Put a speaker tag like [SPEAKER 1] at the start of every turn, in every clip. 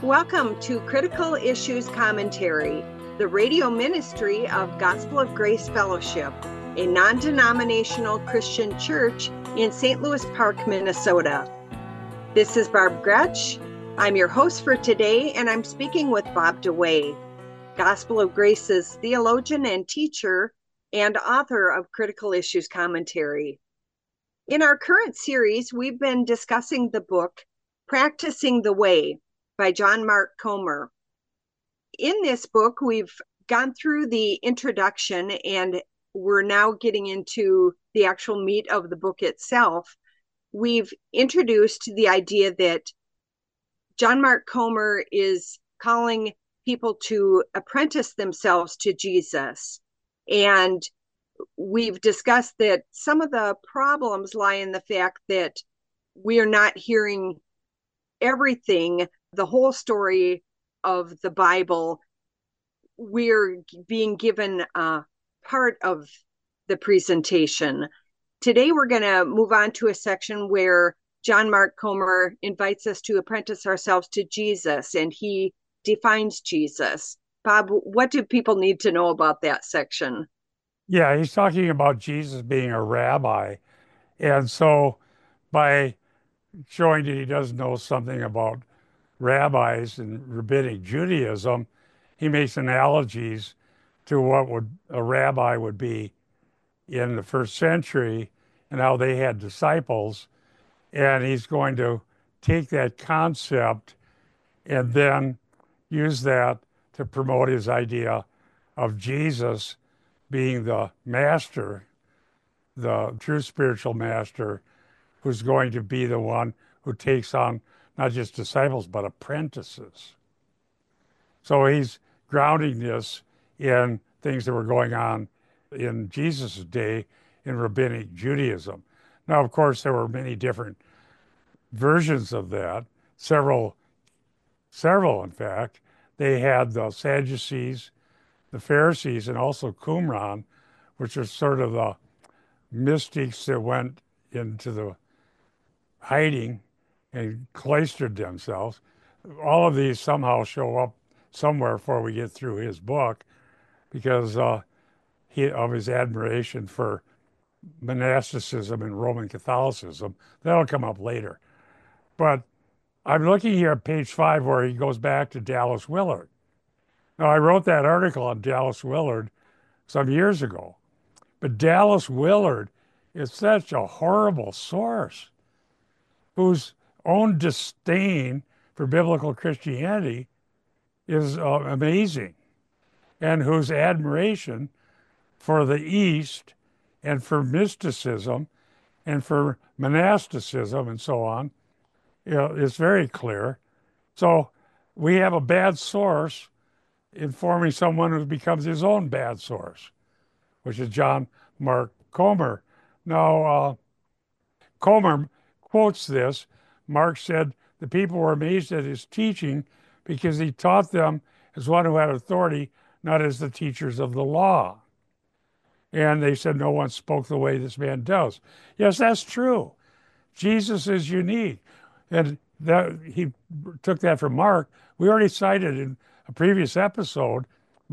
[SPEAKER 1] Welcome to Critical Issues Commentary, the radio ministry of Gospel of Grace Fellowship, a non-denominational Christian church in St. Louis Park, Minnesota. This is Barb Gretsch. I'm your host for today, and I'm speaking with Bob DeWaay, Gospel of Grace's theologian and teacher and author of Critical Issues Commentary. In our current series, we've been discussing the book Practicing the Way by John Mark Comer. In this book, we've gone through the introduction and we're now getting into the actual meat of the book itself. We've introduced the idea that John Mark Comer is calling people to apprentice themselves to Jesus. And we've discussed that some of the problems lie in the fact that we are not hearing everything, the whole story of the Bible. We're being given part of the presentation. Today, we're going to move on to a section where John Mark Comer invites us to apprentice ourselves to Jesus, and he defines Jesus. Bob, what do people need to know about that section?
[SPEAKER 2] Yeah, he's talking about Jesus being a rabbi. And so by showing that he does know something about rabbis and rabbinic Judaism, he makes analogies to what would a rabbi would be in the first century and how they had disciples. And he's going to take that concept and then use that to promote his idea of Jesus being the master, the true spiritual master, who's going to be the one who takes on not just disciples, but apprentices. So he's grounding this in things that were going on in Jesus' day in rabbinic Judaism. Now, of course, there were many different versions of that, several, in fact. They had the Sadducees, the Pharisees, and also Qumran, which are sort of the mystics that went into the hiding and cloistered themselves. All of these somehow show up somewhere before we get through his book because of his admiration for monasticism and Roman Catholicism. That'll come up later. But I'm looking here at page 5 where he goes back to Dallas Willard. Now, I wrote that article on Dallas Willard some years ago, but Dallas Willard is such a horrible source whose own disdain for biblical Christianity is amazing, and whose admiration for the East and for mysticism and for monasticism and so on, is very clear. So we have a bad source informing someone who becomes his own bad source, which is John Mark Comer. Now, Comer quotes this. Mark said, the people were amazed at his teaching because he taught them as one who had authority, not as the teachers of the law. And they said, no one spoke the way this man does. Yes, that's true. Jesus is unique. And that he took that from Mark. We already cited in a previous episode,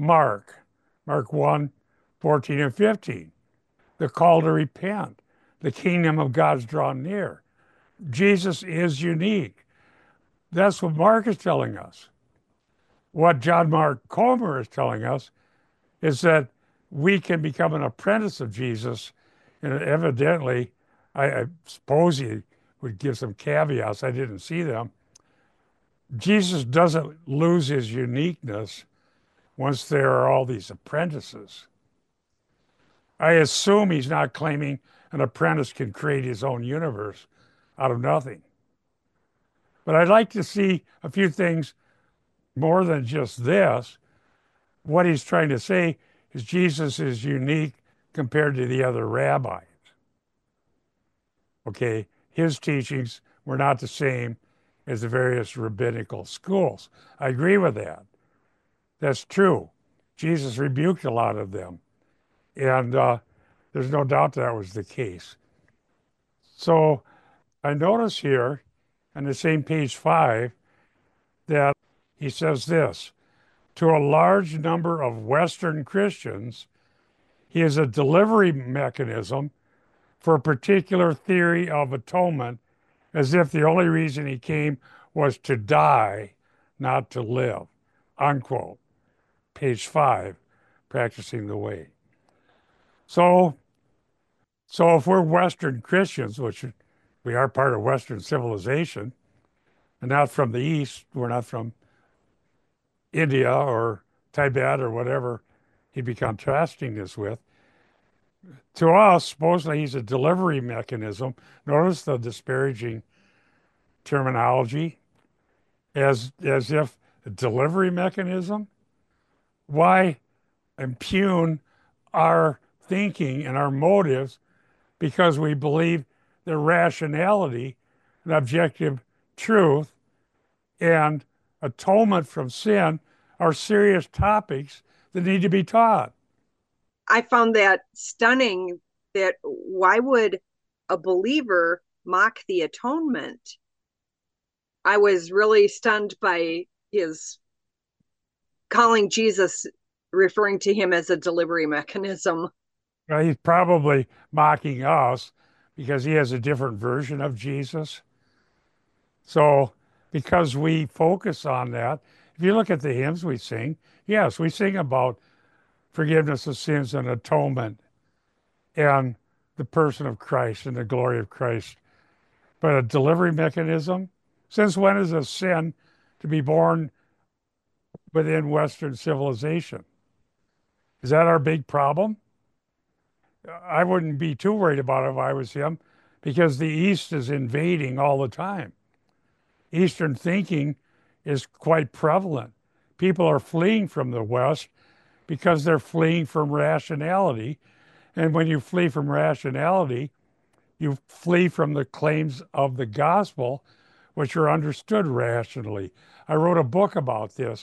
[SPEAKER 2] Mark 1, 14 and 15, the call to repent. The kingdom of God's drawn near. Jesus is unique. That's what Mark is telling us. What John Mark Comer is telling us is that we can become an apprentice of Jesus. And evidently, I suppose he would give some caveats. I didn't see them. Jesus doesn't lose his uniqueness once there are all these apprentices. I assume he's not claiming an apprentice can create his own universe out of nothing. But I'd like to see a few things more than just this. What he's trying to say is Jesus is unique compared to the other rabbis. Okay, his teachings were not the same as the various rabbinical schools. I agree with that. That's true. Jesus rebuked a lot of them. And there's no doubt that was the case. So I notice here on the same page 5 that He says this, to a large number of Western Christians, he is a delivery mechanism for a particular theory of atonement, as if the only reason he came was to die, not to live. Unquote. Page 5, Practicing the Way. So if we're Western Christians, which we are part of Western civilization, and not from the East, we're not from India or Tibet or whatever he'd be contrasting this with. To us, supposedly he's a delivery mechanism. Notice the disparaging terminology, as if a delivery mechanism. Why impugn our thinking and our motives because we believe that rationality and objective truth and atonement from sin are serious topics that need to be taught?
[SPEAKER 1] I found that stunning, that why would a believer mock the atonement? I was really stunned by his calling Jesus, referring to him as a delivery mechanism.
[SPEAKER 2] Well, he's probably mocking us because he has a different version of Jesus. So, because we focus on that, if you look at the hymns we sing, yes, we sing about forgiveness of sins and atonement and the person of Christ and the glory of Christ. But a delivery mechanism? Since when is a sin to be born within Western civilization? Is that our big problem? I wouldn't be too worried about it if I was him, because the East is invading all the time. Eastern thinking is quite prevalent. People are fleeing from the West because they're fleeing from rationality. And when you flee from rationality, you flee from the claims of the gospel, which are understood rationally. I wrote a book about this.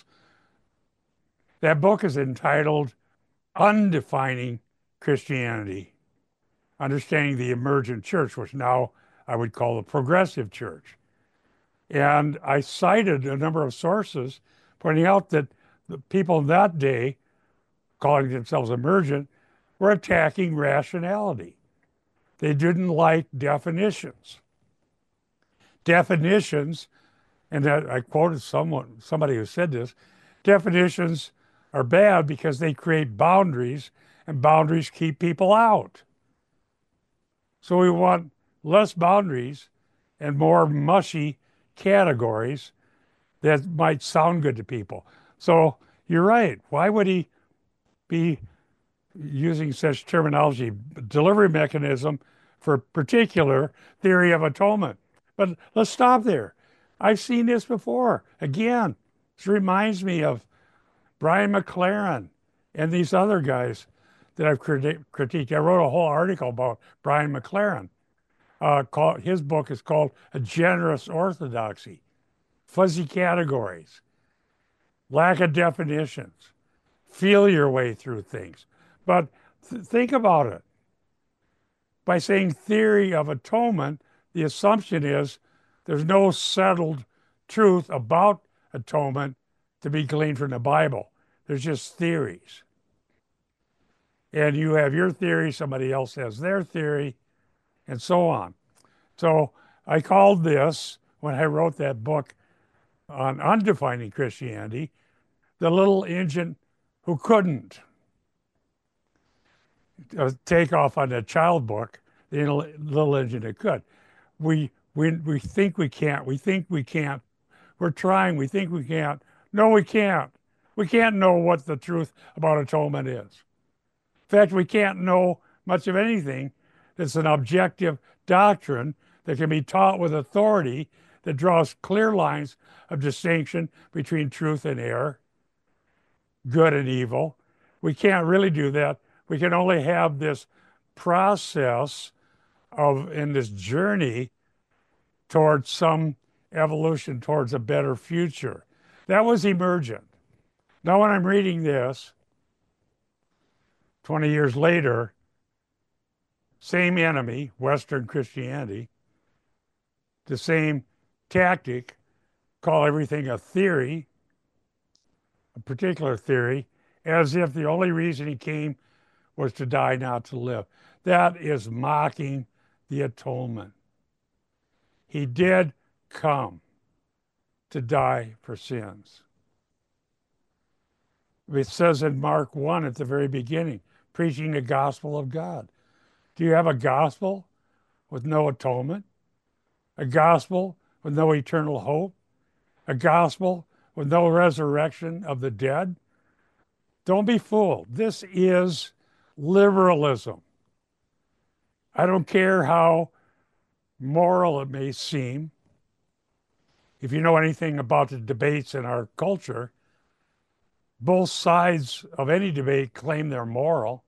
[SPEAKER 2] That book is entitled Undefining Christianity, Understanding the Emergent Church, which now I would call the Progressive Church. And I cited a number of sources pointing out that the people in that day, calling themselves emergent, were attacking rationality. They didn't like definitions. Definitions, and that I quoted somebody who said this, definitions are bad because they create boundaries, and boundaries keep people out. So we want less boundaries and more mushy categories that might sound good to people. So you're right. Why would he be using such terminology, delivery mechanism for a particular theory of atonement? But let's stop there. I've seen this before. Again, this reminds me of Brian McLaren and these other guys that I've critiqued. I wrote a whole article about Brian McLaren. His book is called A Generous Orthodoxy. Fuzzy categories, lack of definitions, feel your way through things. But think about it. By saying theory of atonement, the assumption is there's no settled truth about atonement to be gleaned from the Bible. There's just theories. And you have your theory, somebody else has their theory, and so on. So I called this, when I wrote that book on undefining Christianity, the little engine who couldn't take off on the child book, the little engine that could. We think we can't. We think we can't. We're trying. We think we can't. No, we can't. We can't know what the truth about atonement is. In fact, we can't know much of anything that's an objective doctrine that can be taught with authority, that draws clear lines of distinction between truth and error, good and evil. We can't really do that. We can only have this process in this journey towards some evolution, towards a better future. That was emergent. Now, when I'm reading this, 20 years later, same enemy, Western Christianity, the same tactic, call everything a theory, a particular theory, as if the only reason he came was to die, not to live. That is mocking the atonement. He did come to die for sins. It says in Mark 1 at the very beginning, preaching the gospel of God. Do you have a gospel with no atonement? A gospel with no eternal hope? A gospel with no resurrection of the dead? Don't be fooled. This is liberalism. I don't care how moral it may seem. If you know anything about the debates in our culture, both sides of any debate claim they're moral.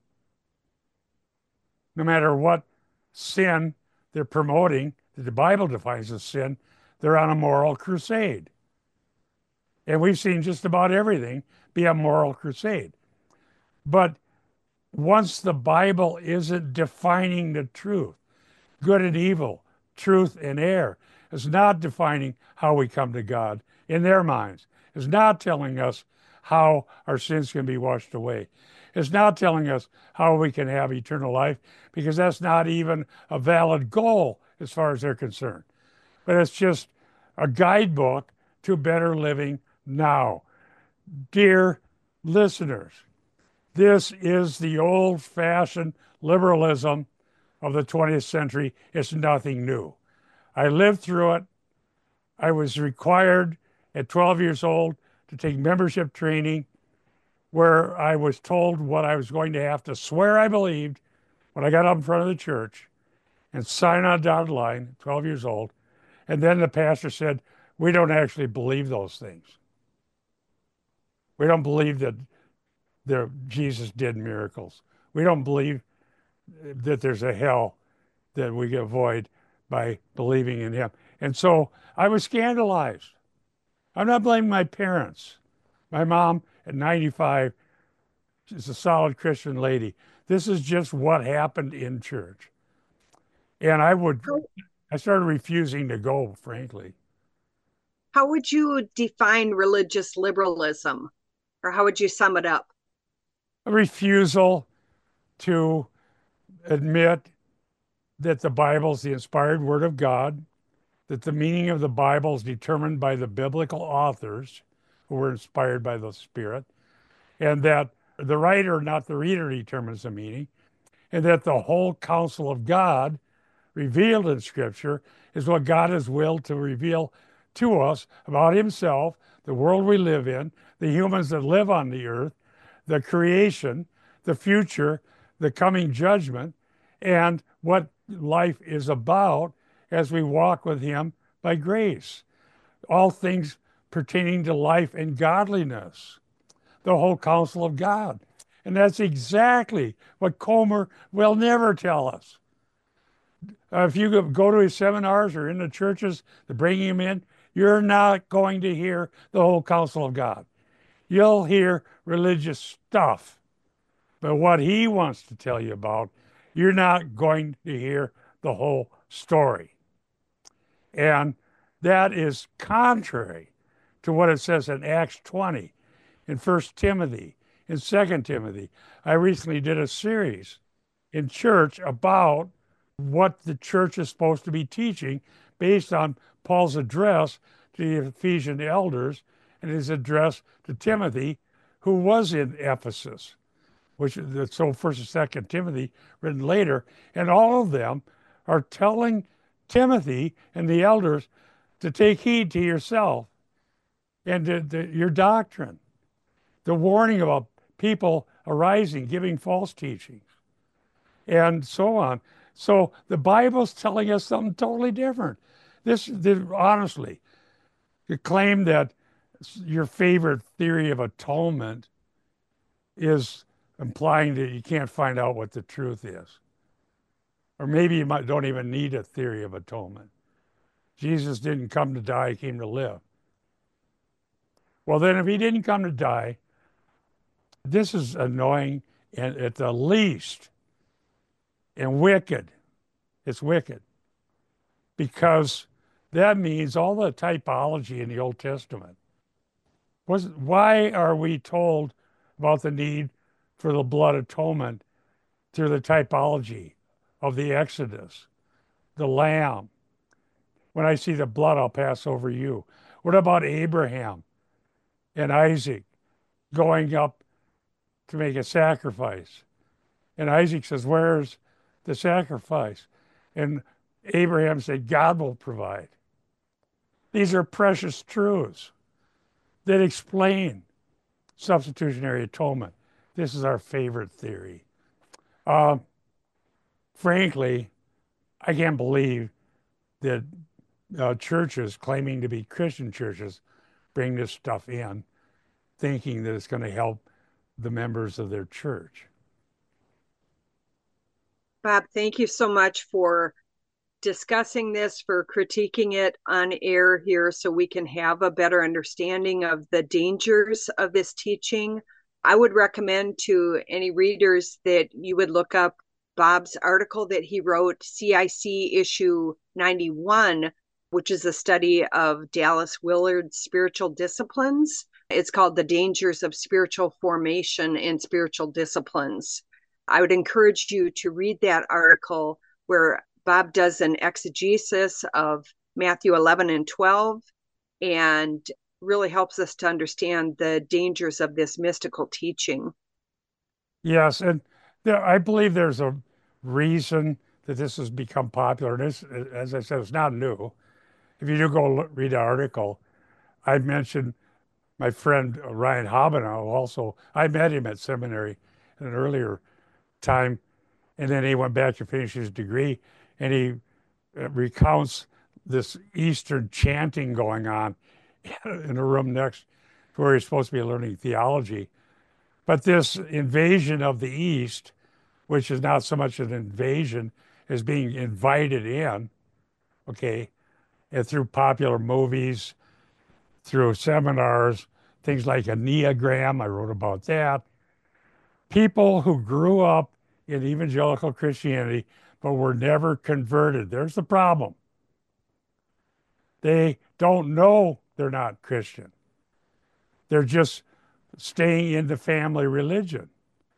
[SPEAKER 2] No matter what sin they're promoting, that the Bible defines as sin, they're on a moral crusade. And we've seen just about everything be a moral crusade. But once the Bible isn't defining the truth, good and evil, truth and error, it's not defining how we come to God in their minds. It's not telling us how our sins can be washed away. It's not telling us how we can have eternal life, because that's not even a valid goal as far as they're concerned. But it's just a guidebook to better living now. Dear listeners, this is the old-fashioned liberalism of the 20th century. It's nothing new. I lived through it. I was required at 12 years old to take membership training, where I was told what I was going to have to swear I believed when I got up in front of the church and sign on a dotted line, 12 years old. And then the pastor said, we don't actually believe those things. We don't believe that Jesus did miracles. We don't believe that there's a hell that we can avoid by believing in him. And so I was scandalized. I'm not blaming my parents. My mom at 95 is a solid Christian lady. This is just what happened in church. And I started refusing to go, frankly.
[SPEAKER 1] How would you define religious liberalism, or how would you sum it up?
[SPEAKER 2] A refusal to admit that the Bible is the inspired word of God, that the meaning of the Bible is determined by the biblical authors who were inspired by the Spirit, and that the writer, not the reader, determines the meaning, and that the whole counsel of God revealed in Scripture is what God has willed to reveal to us about himself, the world we live in, the humans that live on the earth, the creation, the future, the coming judgment, and what life is about as we walk with him by grace. All things pertaining to life and godliness, the whole counsel of God. And that's exactly what Comer will never tell us. If you go to his seminars or in the churches that bring him in, you're not going to hear the whole counsel of God. You'll hear religious stuff. But what he wants to tell you about, you're not going to hear the whole story. And that is contrary to what it says in Acts 20, in 1 Timothy, in 2 Timothy. I recently did a series in church about what the church is supposed to be teaching based on Paul's address to the Ephesian elders and his address to Timothy, who was in Ephesus, which is so 1st and 2nd Timothy written later. And all of them are telling Timothy and the elders to take heed to yourself and to your doctrine, the warning about people arising, giving false teachings, and so on. So the Bible's telling us something totally different. Honestly, the claim that your favorite theory of atonement is implying that you can't find out what the truth is. Or maybe you don't even need a theory of atonement. Jesus didn't come to die, he came to live. Well, then if he didn't come to die, this is annoying and at the least, and wicked. It's wicked. Because that means all the typology in the Old Testament Why are we told about the need for the blood atonement through the typology of the Exodus, the Lamb? When I see the blood, I'll pass over you. What about Abraham and Isaac going up to make a sacrifice? And Isaac says, where's the sacrifice? And Abraham said, God will provide. These are precious truths that explain substitutionary atonement. This is our favorite theory. Frankly, I can't believe that churches claiming to be Christian churches bring this stuff in, thinking that it's going to help the members of their church.
[SPEAKER 1] Bob, thank you so much for discussing this, for critiquing it on air here so we can have a better understanding of the dangers of this teaching. I would recommend to any readers that you would look up Bob's article that he wrote, CIC issue 91, which is a study of Dallas Willard's spiritual disciplines. It's called The Dangers of Spiritual Formation and Spiritual Disciplines. I would encourage you to read that article where Bob does an exegesis of Matthew 11 and 12 and really helps us to understand the dangers of this mystical teaching.
[SPEAKER 2] Yes, and I believe there's a reason that this has become popular. This, as I said, it's not new. If you do go read the article, I mentioned my friend Ryan Hobenow. Also, I met him at seminary in an earlier time, and then he went back to finish his degree, and he recounts this Eastern chanting going on in a room next to where he's supposed to be learning theology. But this invasion of the East, which is not so much an invasion as being invited in, okay, and through popular movies, through seminars, things like Enneagram, I wrote about that. People who grew up in evangelical Christianity but were never converted. There's the problem. They don't know they're not Christian. They're just staying in the family religion.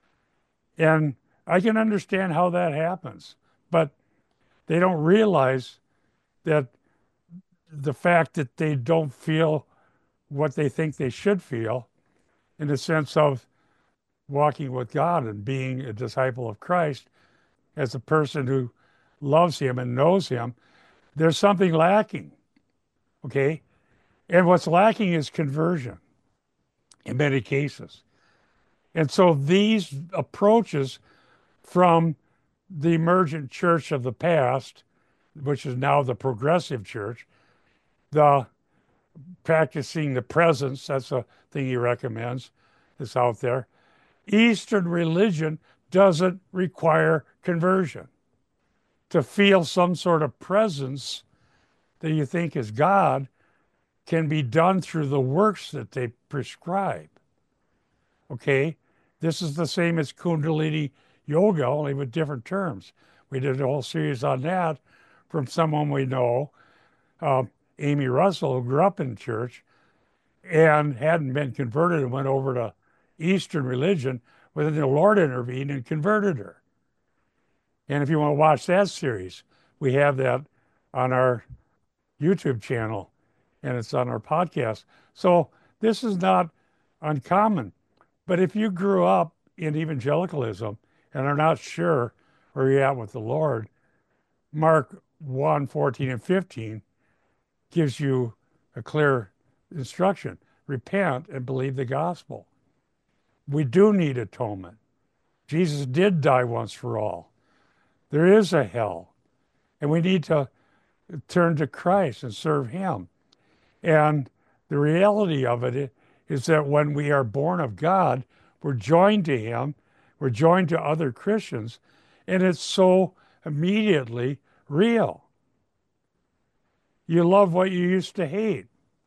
[SPEAKER 2] And I can understand how that happens, but they don't realize that the fact that they don't feel what they think they should feel in the sense of walking with God and being a disciple of Christ as a person who loves him and knows him, there's something lacking, okay? And what's lacking is conversion in many cases. And so these approaches from the emergent church of the past, which is now the progressive church, the practicing the presence, that's a thing he recommends, that's out there. Eastern religion doesn't require conversion. To feel some sort of presence that you think is God can be done through the works that they prescribe. Okay? This is the same as Kundalini yoga, only with different terms. We did a whole series on that from someone we know, Amy Russell, who grew up in church and hadn't been converted and went over to Eastern religion, but then the Lord intervened and converted her. And if you want to watch that series, we have that on our YouTube channel and it's on our podcast. So this is not uncommon. But if you grew up in evangelicalism and are not sure where you're at with the Lord, Mark 1, 14 and 15 gives you a clear instruction. Repent and believe the gospel. We do need atonement. Jesus did die once for all. There is a hell, and we need to turn to Christ and serve him. And the reality of it is that when we are born of God, we're joined to him, we're joined to other Christians, and it's so immediately real. You love what you used to hate.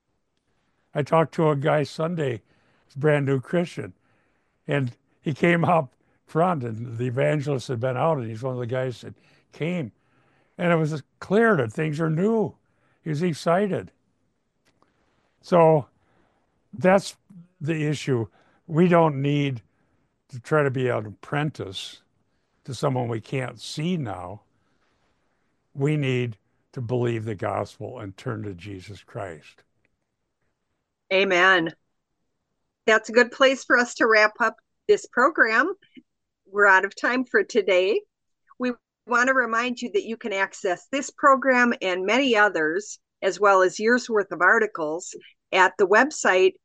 [SPEAKER 2] I talked to a guy Sunday, he's a brand new Christian, and he came up front, and the evangelist had been out, and he's one of the guys that came. And it was clear that things are new. He was excited. So that's the issue. We don't need to try to be an apprentice to someone we can't see now. We need to believe the gospel and turn to Jesus Christ.
[SPEAKER 1] Amen. That's a good place for us to wrap up this program. We're out of time for today. We want to remind you that you can access this program and many others, as well as years worth of articles, at the website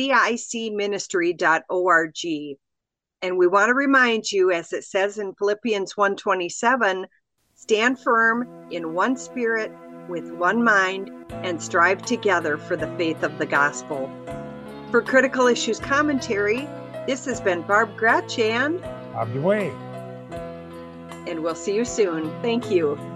[SPEAKER 1] cicministry.org. And we want to remind you, as it says in Philippians 1:27, stand firm in one spirit, with one mind, and strive together for the faith of the gospel. For Critical Issues Commentary, this has been Barb Gretsch and
[SPEAKER 2] Bob DeWay.
[SPEAKER 1] And we'll see you soon. Thank you.